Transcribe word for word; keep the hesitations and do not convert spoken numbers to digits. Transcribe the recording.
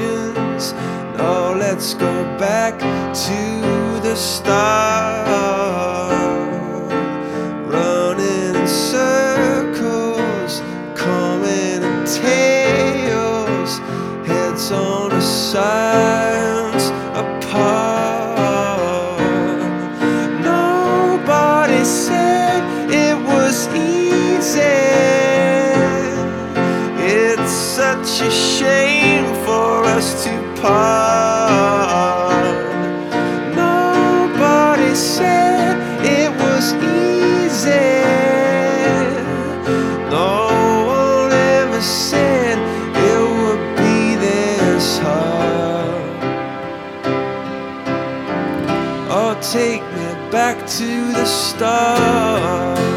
questions. No, let's go back to the start. Running in circles, coming in tails, heads on the sides apart. Nobody said it was easy. It's such a shame for us to part. Nobody said it was easy. No one ever said it would be this hard. Oh, take me back to the start.